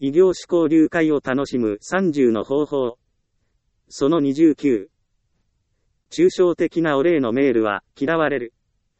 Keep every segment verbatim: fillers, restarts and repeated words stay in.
異業種交流会を楽しむさんじゅうの方法。そのにじゅうきゅう。抽象的なお礼のメールは嫌われる。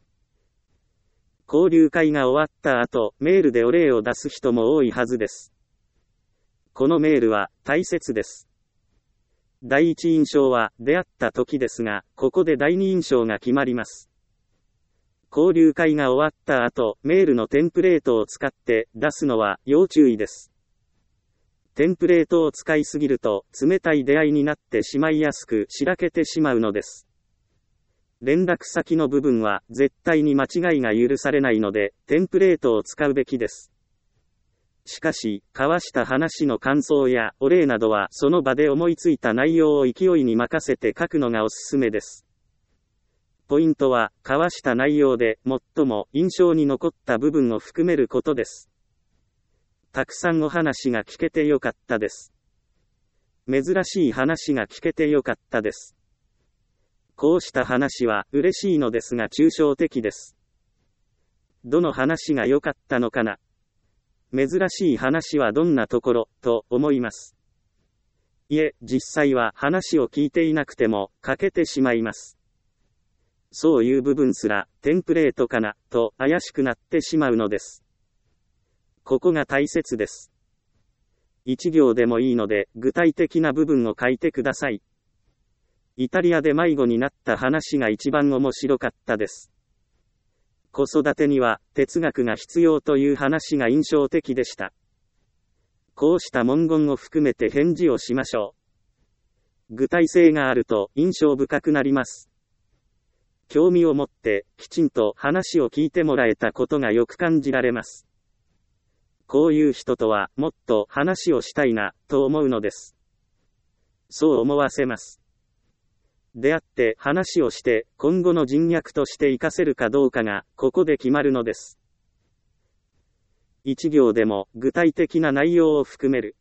交流会が終わった後、メールでお礼を出す人も多いはずです。このメールは大切です。第一印象は出会った時ですが、ここで第二印象が決まります。交流会が終わった後、メールのテンプレートを使って出すのは要注意です。テンプレートを使いすぎると冷たい出会いになってしまいやすくしらけてしまうのです。連絡先の部分は絶対に間違いが許されないので、テンプレートを使うべきです。しかし、交わした話の感想やお礼などはその場で思いついた内容を勢いに任せて書くのがおすすめです。ポイントは、交わした内容で最も印象に残った部分を含めることです。たくさんお話が聞けてよかったです。珍しい話が聞けてよかったです。こうした話は嬉しいのですが抽象的です。どの話が良かったのかな。珍しい話はどんなところ、と思います。いえ、実際は話を聞いていなくても書けてしまいます。そういう部分すらテンプレートかな、と怪しくなってしまうのです。ここが大切です。一行でもいいので具体的な部分を書いてください。イタリアで迷子になった話が一番面白かったです。子育てには哲学が必要という話が印象的でした。こうした文言を含めて返事をしましょう。具体性があると印象深くなります。興味を持ってきちんと話を聞いてもらえたことがよく感じられます。こういう人とはもっと話をしたいなと思うのです。そう思わせます。出会って話をして今後の人脈として活かせるかどうかがここで決まるのです。一行でも具体的な内容を含める。